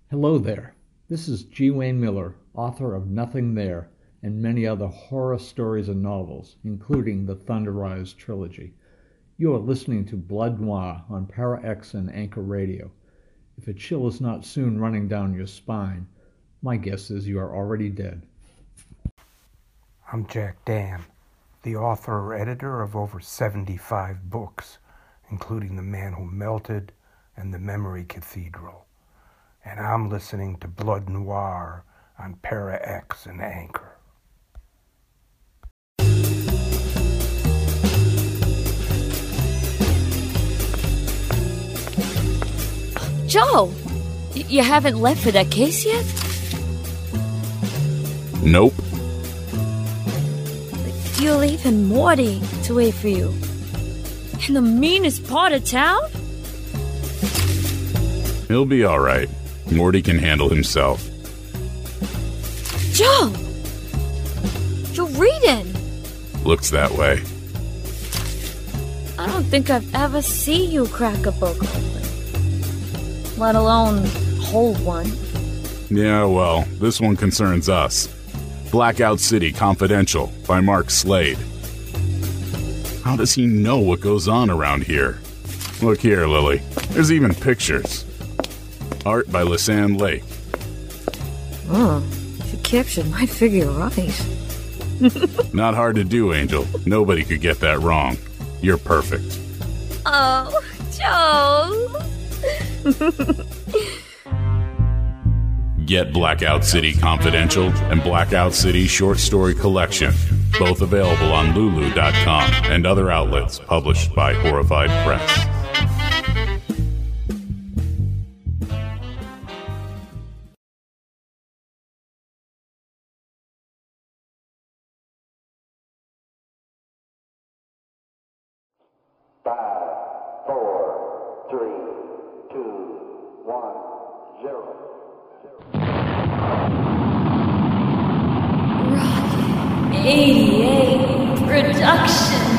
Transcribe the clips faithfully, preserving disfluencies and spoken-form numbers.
Hello there. This is G. Wayne Miller, author of Nothing There and many other horror stories and novels, including the Thunder Rise trilogy. You are listening to Blood Noir on Para X and Anchor Radio. If a chill is not soon running down your spine, my guess is you are already dead. I'm Jack Dam, the author or editor of over seventy-five books, including The Man Who Melted and The Memory Cathedral. And I'm listening to Blood Noir on Para X and Anchor. Joe, y- you haven't left for that case yet? Nope. You're leaving Morty to wait for you. In the meanest part of town? He'll be all right. Morty can handle himself. Joe! You're reading! Looks that way. I don't think I've ever seen you crack a book open. Let alone hold one. Yeah, well, this one concerns us. Blackout City Confidential by Mark Slade. How does he know what goes on around here? Look here, Lily. There's even pictures. Art by Lisanne Lake. Oh, if you captured my figure right. Not hard to do, Angel. Nobody could get that wrong. You're perfect. Oh, Joe! Get Blackout City Confidential and Blackout City Short Story Collection, both available on Lulu dot com and other outlets published by Horrified Press. Five, four, three, two, one, zero. Rock eighty-eight Production.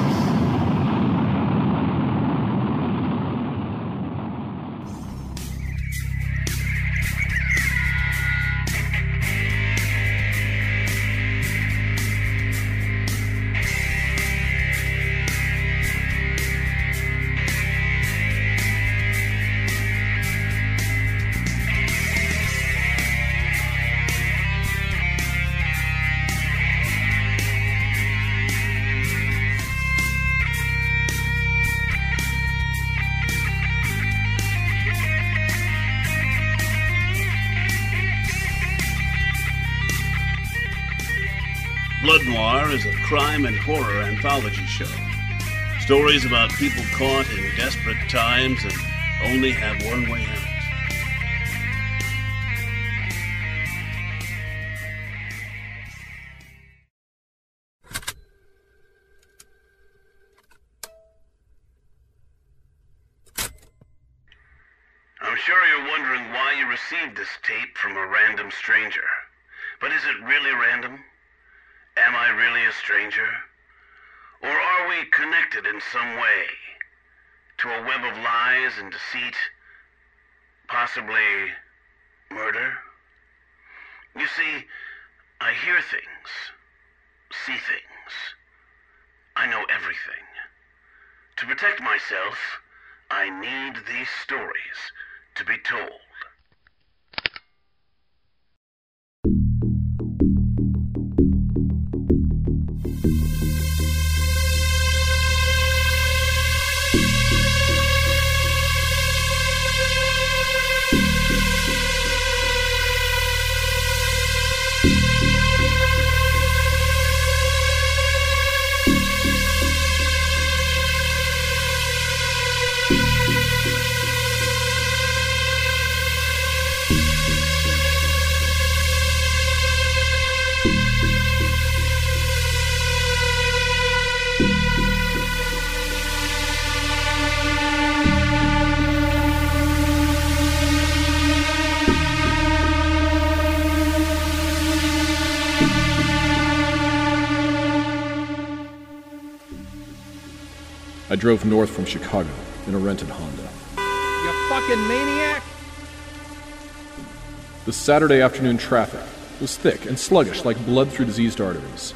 Blood Noir is a crime and horror anthology show. Stories about people caught in desperate times and only have one way out. I'm sure you're wondering why you received this tape from a random stranger. But is it really random? Am I really a stranger? Or are we connected in some way to a web of lies and deceit? Possibly murder? You see, I hear things, see things. I know everything. To protect myself, I need these stories to be told. I drove north from Chicago in a rented Honda. You fucking maniac! The Saturday afternoon traffic was thick and sluggish like blood through diseased arteries.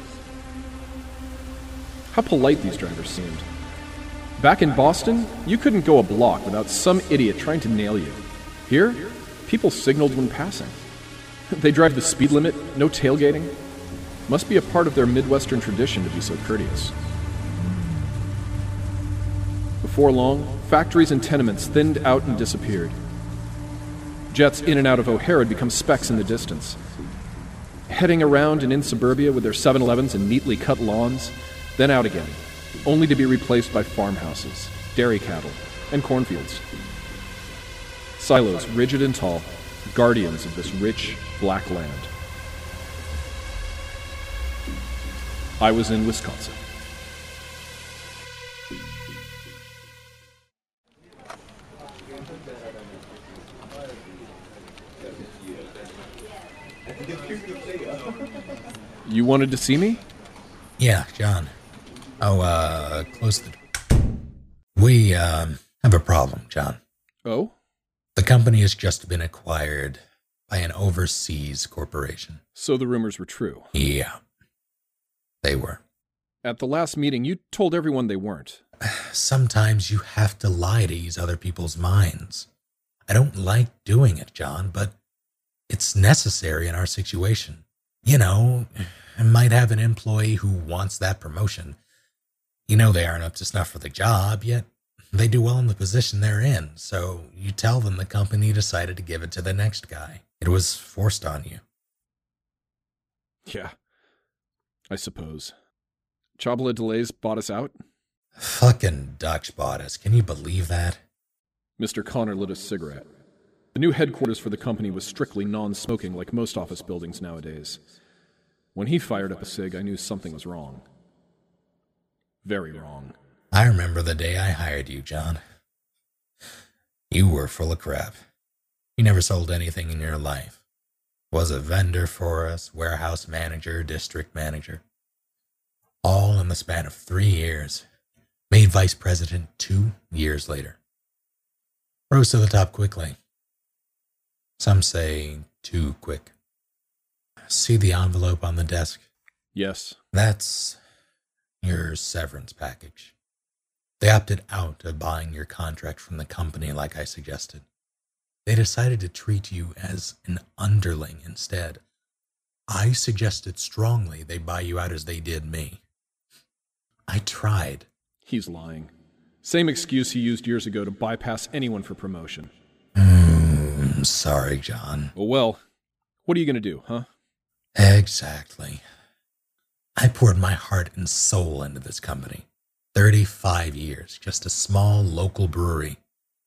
How polite these drivers seemed. Back in Boston, you couldn't go a block without some idiot trying to nail you. Here, people signaled when passing. They drive the speed limit, no tailgating. Must be a part of their Midwestern tradition to be so courteous. Before long, factories and tenements thinned out and disappeared. Jets in and out of O'Hare had become specks in the distance. Heading around and in suburbia with their seven elevens and neatly cut lawns, then out again, only to be replaced by farmhouses, dairy cattle, and cornfields. Silos rigid and tall, guardians of this rich, black land. I was in Wisconsin. You wanted to see me? Yeah, John. Oh, uh, close the door. We, um, have a problem, John. Oh? The company has just been acquired by an overseas corporation. So the rumors were true. Yeah. They were. At the last meeting, you told everyone they weren't. Sometimes you have to lie to ease other people's minds. I don't like doing it, John, but it's necessary in our situation. You know, I might have an employee who wants that promotion. You know they aren't up to snuff for the job, yet they do well in the position they're in, so you tell them the company decided to give it to the next guy. It was forced on you. Yeah, I suppose. Chabla Delays bought us out? Fucking Dutch bought us. Can you believe that? Mister Connor lit a cigarette. The new headquarters for the company was strictly non-smoking like most office buildings nowadays. When he fired up a cig, I knew something was wrong. Very wrong. I remember the day I hired you, John. You were full of crap. You never sold anything in your life. Was a vendor for us, warehouse manager, district manager. All in the span of three years. Made vice president two years later. Rose to the top quickly. Some say too quick. See the envelope on the desk? Yes. That's your severance package. They opted out of buying your contract from the company like I suggested. They decided to treat you as an underling instead. I suggested strongly they buy you out as they did me. I tried. He's lying. Same excuse he used years ago to bypass anyone for promotion. Mm, sorry, John. Well, well, what are you going to do, huh? Exactly. I poured my heart and soul into this company. Thirty-five years, just a small local brewery.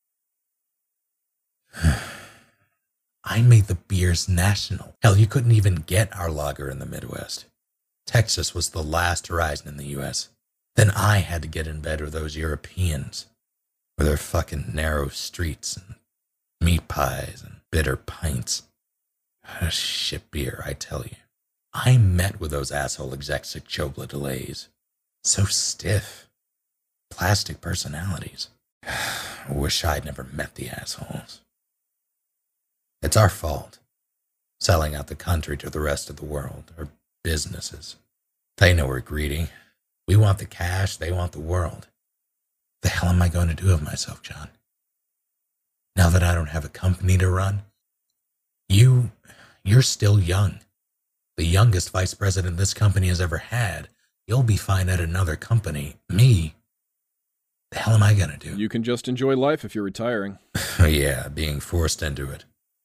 I made the beers national. Hell, you couldn't even get our lager in the Midwest. Texas was the last horizon in the U S Then I had to get in bed with those Europeans, with their fucking narrow streets and meat pies and bitter pints. Shit beer, I tell you. I met with those asshole execs at Chobla Delays. So stiff. Plastic personalities. Wish I'd never met the assholes. It's our fault. Selling out the country to the rest of the world, or businesses. They know we're greedy. We want the cash, they want the world. The hell am I going to do with myself, John? Now that I don't have a company to run? You, you're still young. The youngest vice president this company has ever had. You'll be fine at another company. Me? The hell am I gonna do? You can just enjoy life if you're retiring. Yeah, being forced into it.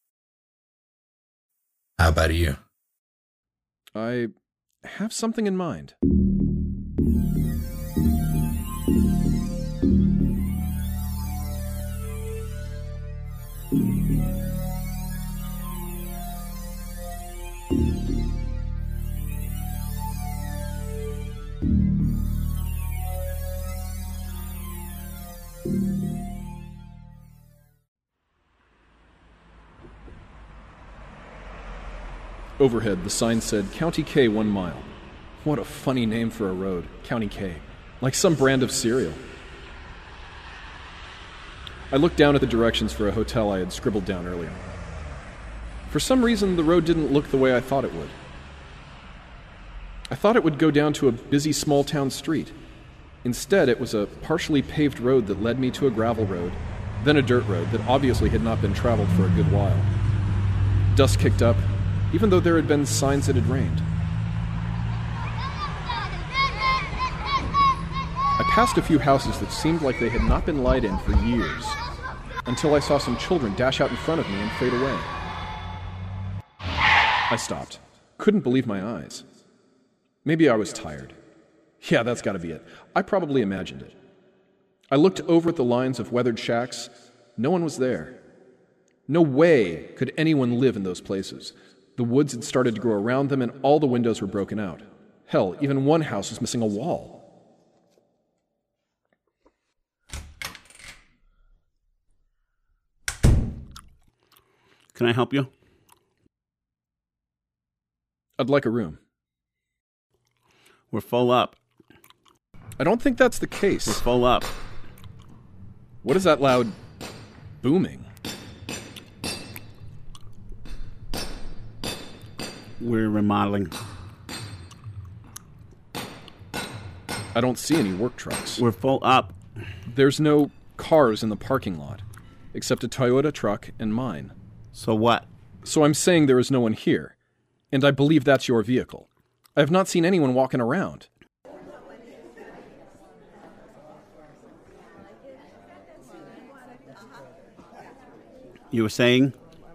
How about you? I have something in mind. Overhead, the sign said, County K one mile. What a funny name for a road, County K. Like some brand of cereal. I looked down at the directions for a hotel I had scribbled down earlier. For some reason, the road didn't look the way I thought it would. I thought it would go down to a busy small-town street. Instead, it was a partially paved road that led me to a gravel road, then a dirt road that obviously had not been traveled for a good while. Dust kicked up, even though there had been signs it had rained. I passed a few houses that seemed like they had not been light in for years, until I saw some children dash out in front of me and fade away. I stopped. Couldn't believe my eyes. Maybe I was tired. Yeah, that's gotta be it. I probably imagined it. I looked over at the lines of weathered shacks. No one was there. No way could anyone live in those places. The woods had started to grow around them and all the windows were broken out. Hell, even one house was missing a wall. Can I help you? I'd like a room. We're full up. I don't think that's the case. We're full up. What is that loud booming? We're remodeling. I don't see any work trucks. We're full up. There's no cars in the parking lot, except a Toyota truck and mine. So what? So I'm saying there is no one here, and I believe that's your vehicle. I have not seen anyone walking around. You were saying?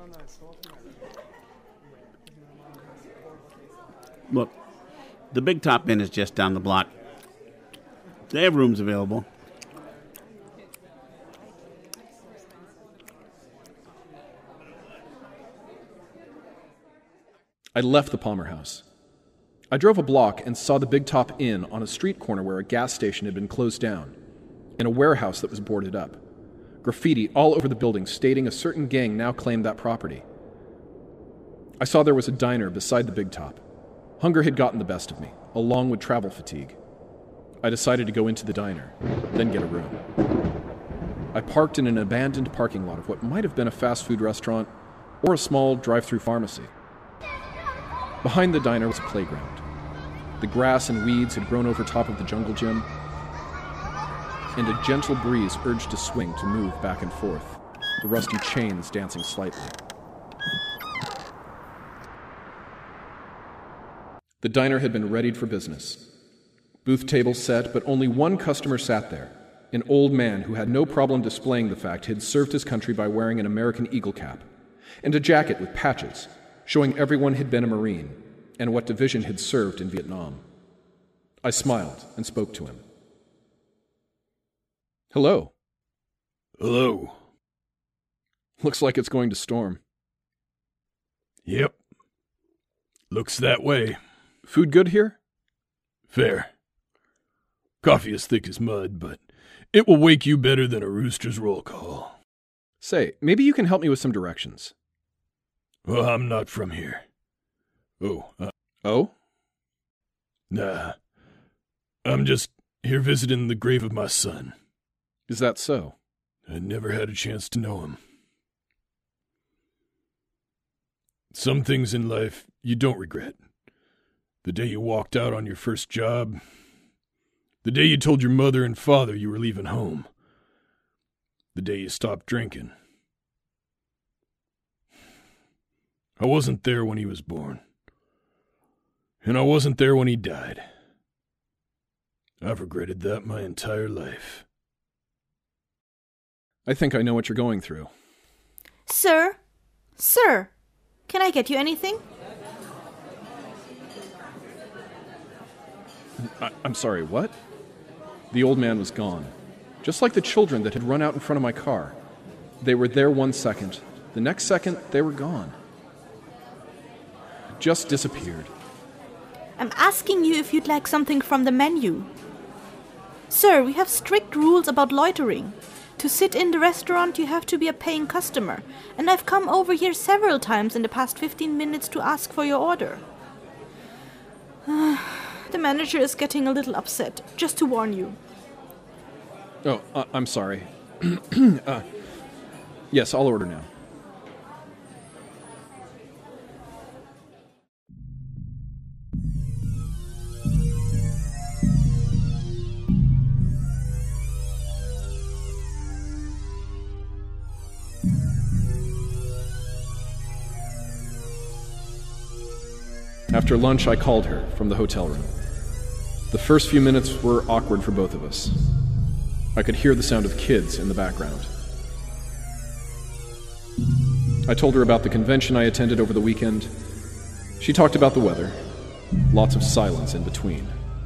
Look, the Big Top Inn is just down the block. They have rooms available. I left the Palmer House. I drove a block and saw the Big Top Inn on a street corner where a gas station had been closed down, and a warehouse that was boarded up. Graffiti all over the building stating a certain gang now claimed that property. I saw there was a diner beside the Big Top. Hunger had gotten the best of me, along with travel fatigue. I decided to go into the diner, then get a room. I parked in an abandoned parking lot of what might have been a fast food restaurant or a small drive-through pharmacy. Behind the diner was a playground. The grass and weeds had grown over top of the jungle gym, and a gentle breeze urged a swing to move back and forth, the rusty chains dancing slightly. The diner had been readied for business. Booth tables set, but only one customer sat there, an old man who had no problem displaying the fact he had served his country by wearing an American Eagle cap, and a jacket with patches, showing everyone had been a Marine, and what division had served in Vietnam. I smiled and spoke to him. Hello. Hello. Looks like it's going to storm. Yep. Looks that way. Food good here? Fair. Coffee as thick as mud, but it will wake you better than a rooster's roll call. Say, maybe you can help me with some directions. Well, I'm not from here. Oh. Uh, oh? Nah. I'm just here visiting the grave of my son. Is that so? I never had a chance to know him. Some things in life you don't regret. The day you walked out on your first job. The day you told your mother and father you were leaving home. The day you stopped drinking. I wasn't there when he was born. And I wasn't there when he died. I've regretted that my entire life. I think I know what you're going through. Sir? Sir? Can I get you anything? I- I'm sorry, what? The old man was gone. Just like the children that had run out in front of my car. They were there one second. The next second, they were gone. Just disappeared. I'm asking you if you'd like something from the menu. Sir, we have strict rules about loitering. To sit in the restaurant, you have to be a paying customer, and I've come over here several times in the past fifteen minutes to ask for your order. The manager is getting a little upset, just to warn you. Oh, uh, I'm sorry. uh, yes, I'll order now. After lunch, I called her from the hotel room. The first few minutes were awkward for both of us. I could hear the sound of kids in the background. I told her about the convention I attended over the weekend. She talked about the weather. Lots of silence in between.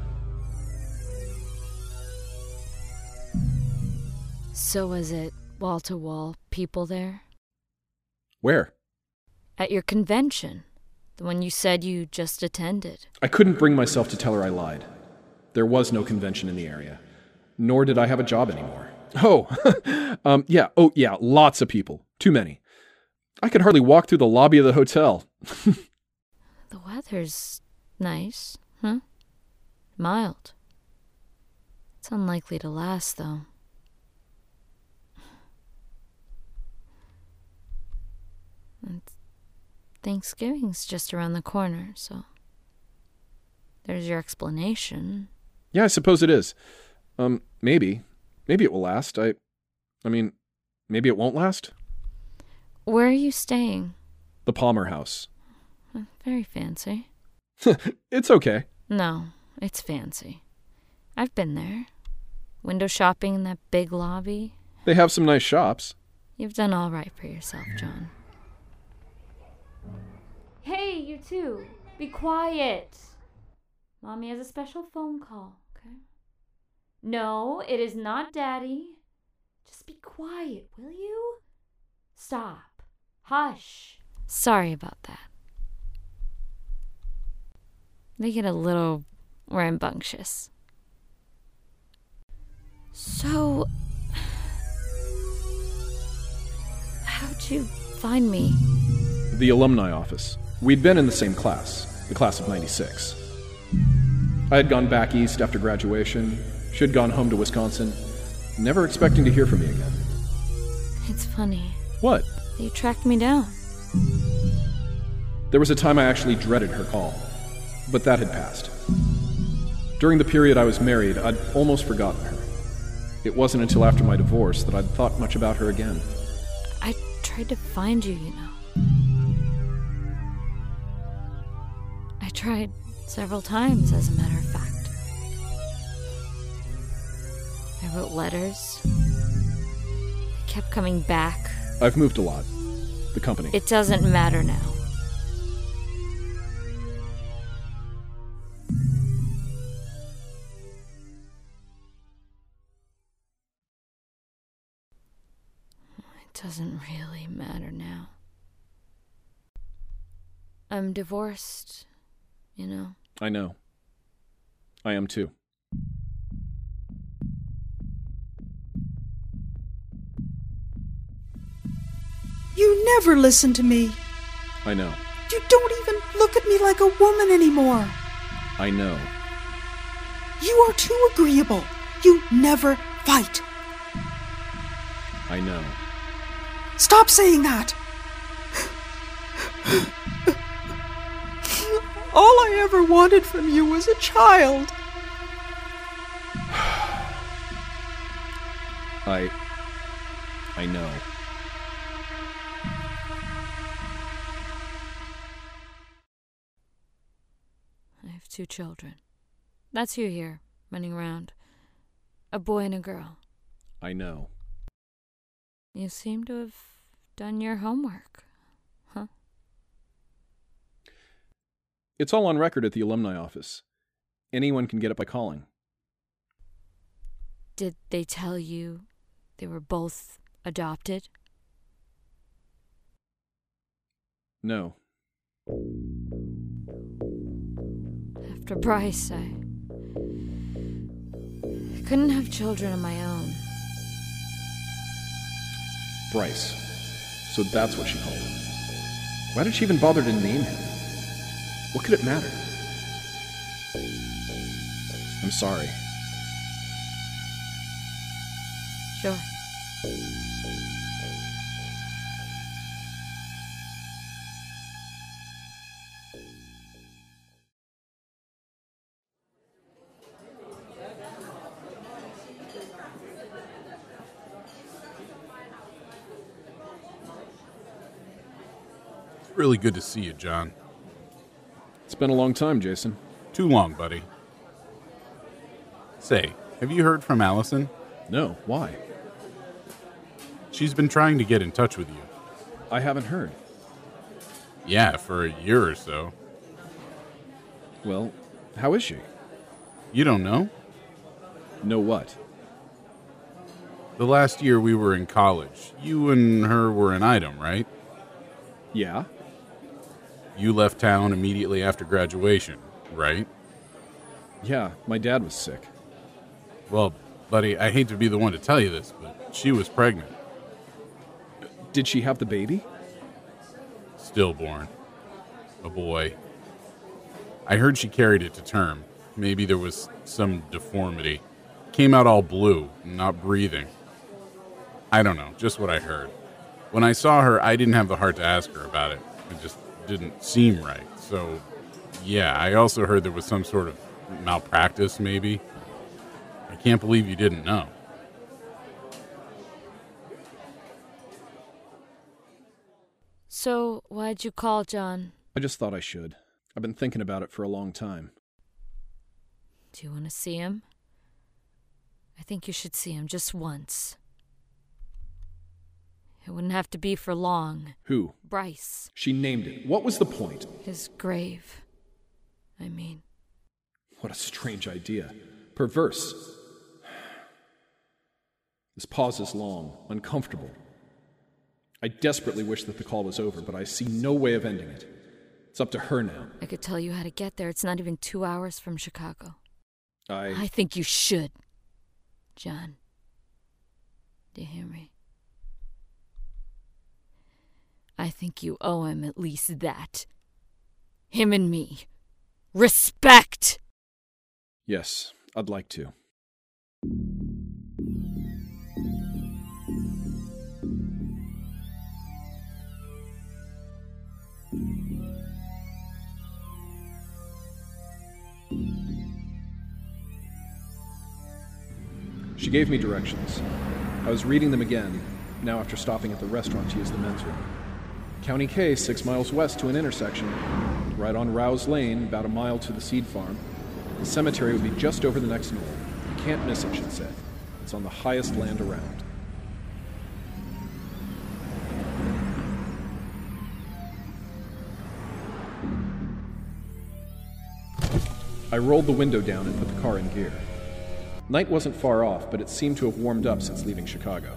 So was it wall-to-wall people there? Where? At your convention. The one you said you just attended. I couldn't bring myself to tell her I lied. There was no convention in the area. Nor did I have a job anymore. Oh, um, yeah, oh, yeah, lots of people. Too many. I could hardly walk through the lobby of the hotel. The weather's nice, huh? Mild. It's unlikely to last, though. And Thanksgiving's just around the corner, so there's your explanation. Yeah, I suppose it is. Um, maybe. Maybe it will last. I, I mean, maybe it won't last. Where are you staying? The Palmer House. Very fancy. It's okay. No, it's fancy. I've been there. Window shopping in that big lobby. They have some nice shops. You've done all right for yourself, John. Hey, you two. Be quiet. Mommy has a special phone call, okay? No, it is not Daddy. Just be quiet, will you? Stop. Hush. Sorry about that. They get a little rambunctious. So, how'd you find me? The alumni office. We'd been in the same class, the class of ninety-six. I had gone back east after graduation. She'd gone home to Wisconsin, never expecting to hear from me again. It's funny. What? You tracked me down. There was a time I actually dreaded her call, but that had passed. During the period I was married, I'd almost forgotten her. It wasn't until after my divorce that I'd thought much about her again. I tried to find you, you know. I tried several times, as a matter of fact. I wrote letters. They kept coming back. I've moved a lot. The company. It doesn't matter now. It doesn't really matter now. I'm divorced, you know. I know. I am too. You never listen to me. I know. You don't even look at me like a woman anymore. I know. You are too agreeable. You never fight. I know. Stop saying that. All I ever wanted from you was a child. I... I know. I have two children. That's you here, running around. A boy and a girl. I know. You seem to have done your homework, huh? It's all on record at the alumni office. Anyone can get it by calling. Did they tell you they were both adopted? No. After Bryce, I... I couldn't have children of my own. Bryce. So that's what she called him. Why did she even bother to name him? What could it matter? I'm sorry. Sure. Really good to see you, John. It's been a long time, Jason. Too long, buddy. Say, have you heard from Allison? No, why? She's been trying to get in touch with you. I haven't heard. Yeah, for a year or so. Well, how is she? You don't know? Know what? The last year we were in college, you and her were an item, right? Yeah. You left town immediately after graduation, right? Yeah, my dad was sick. Well, buddy, I hate to be the one to tell you this, but she was pregnant. Did she have the baby? Stillborn. A boy. I heard she carried it to term. Maybe there was some deformity. Came out all blue, not breathing. I don't know, just what I heard. When I saw her, I didn't have the heart to ask her about it. It just didn't seem right. So, yeah, I also heard there was some sort of malpractice, maybe. I can't believe you didn't know. So, why'd you call, John? I just thought I should. I've been thinking about it for a long time. Do you want to see him? I think you should see him just once. It wouldn't have to be for long. Who? Bryce. She named it. What was the point? His grave. I mean. What a strange idea. Perverse. This pause is long, uncomfortable. I desperately wish that the call was over, but I see no way of ending it. It's up to her now. I could tell you how to get there. It's not even two hours from Chicago. I... I think you should, John. Do you hear me? I think you owe him at least that. Him and me. Respect! Yes, I'd like to. She gave me directions. I was reading them again, now after stopping at the restaurant to use the men's room. County K, six miles west to an intersection. Right on Rouse Lane, about a mile to the seed farm. The cemetery would be just over the next knoll. You can't miss it, she said. It's on the highest land around. I rolled the window down and put the car in gear. Night wasn't far off, but it seemed to have warmed up since leaving Chicago.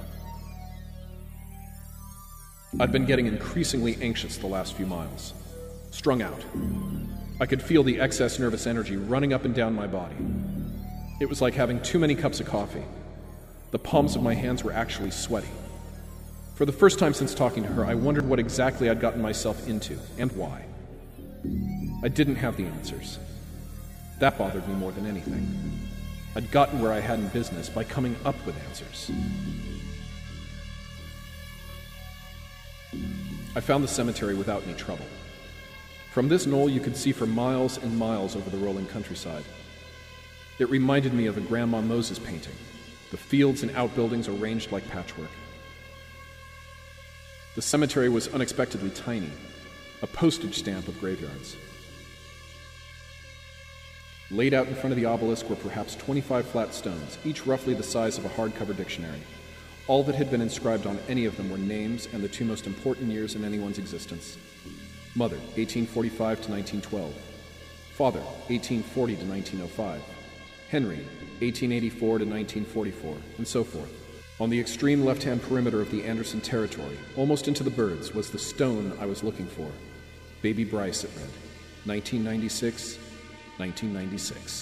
I'd been getting increasingly anxious the last few miles. Strung out. I could feel the excess nervous energy running up and down my body. It was like having too many cups of coffee. The palms of my hands were actually sweaty. For the first time since talking to her, I wondered what exactly I'd gotten myself into, and why. I didn't have the answers. That bothered me more than anything. I'd gotten where I had in business by coming up with answers. I found the cemetery without any trouble. From this knoll you could see for miles and miles over the rolling countryside. It reminded me of a Grandma Moses painting, the fields and outbuildings arranged like patchwork. The cemetery was unexpectedly tiny, a postage stamp of graveyards. Laid out in front of the obelisk were perhaps twenty-five flat stones, each roughly the size of a hardcover dictionary. All that had been inscribed on any of them were names and the two most important years in anyone's existence. Mother, eighteen forty-five to nineteen twelve. Father, eighteen forty to nineteen oh five. Henry, eighteen eighty-four to nineteen forty-four, and so forth. On the extreme left-hand perimeter of the Anderson territory, almost into the birds, was the stone I was looking for. Baby Bryce, it read. nineteen ninety-six, nineteen ninety-six.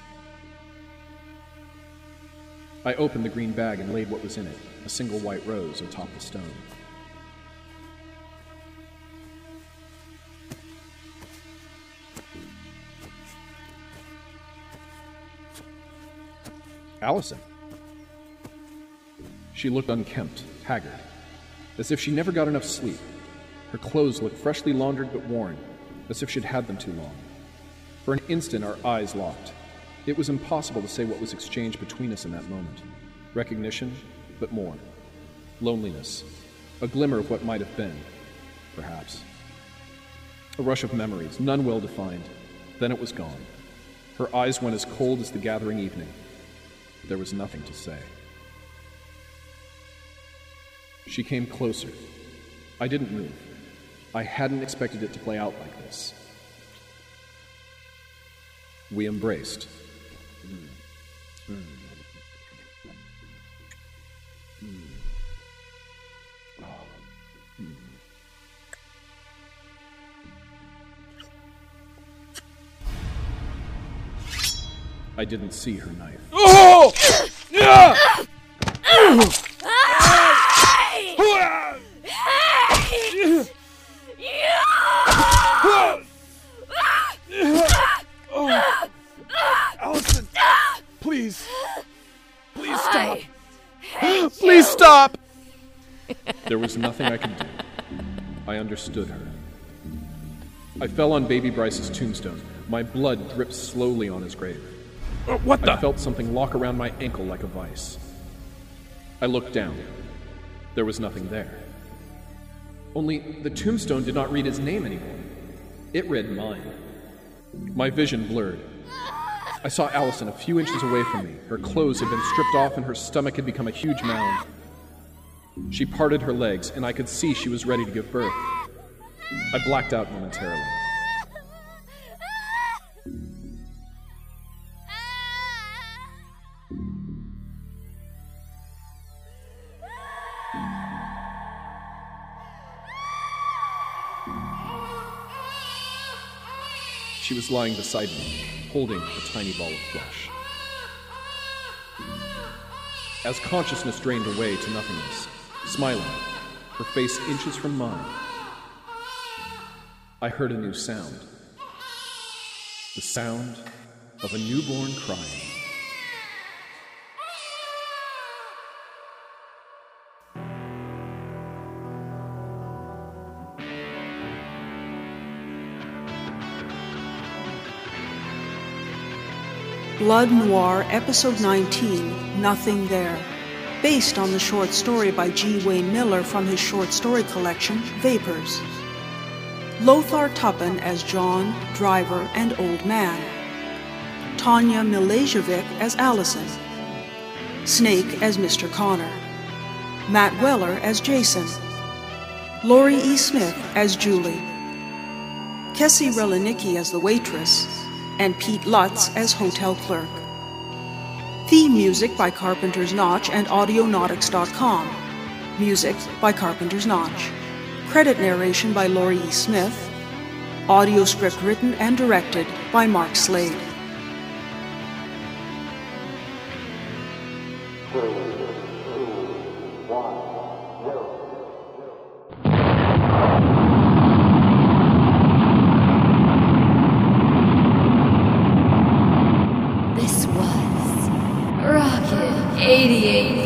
I opened the green bag and laid what was in it, a single white rose atop the stone. Allison. She looked unkempt, haggard, as if she never got enough sleep. Her clothes looked freshly laundered but worn, as if she'd had them too long. For an instant our eyes locked. It was impossible to say what was exchanged between us in that moment. Recognition, but more. Loneliness. A glimmer of what might have been, perhaps. A rush of memories, none well defined. Then it was gone. Her eyes went as cold as the gathering evening. There was nothing to say. She came closer. I didn't move. I hadn't expected it to play out like this. We embraced. Mm. Mm. Mm. Oh. Mm. I didn't see her knife. Oh! Yeah! Oh. Allison, please. Please stop. Please stop. There was nothing I could do. I understood her. I fell on baby Bryce's tombstone. My blood dripped slowly on his grave. Uh, what the? I felt something lock around my ankle like a vice. I looked down. There was nothing there. Only the tombstone did not read his name anymore. It read mine. My vision blurred. I saw Allison a few inches away from me. Her clothes had been stripped off and her stomach had become a huge mound. She parted her legs, and I could see she was ready to give birth. I blacked out momentarily. She was lying beside me, holding a tiny ball of flesh. As consciousness drained away to nothingness, smiling, her face inches from mine, I heard a new sound. The sound of a newborn crying. Blood Noir, Episode nineteen, Nothing There, based on the short story by G. Wayne Miller from his short story collection, Vapors. Lothar Tuppen as John, Driver, and Old Man. Tanya Milajevic as Allison. Snake as Mister Connor. Matt Weller as Jason. Laurie E. Smith as Julie. Kessie Relinicki as the waitress, and Pete Lutz as hotel clerk. Theme music by Carpenter's Notch and Audionautics dot com. Music by Carpenter's Notch. Credit narration by Laurie E. Smith. Audio script written and directed by Mark Slade. This was Rocket eighty-eight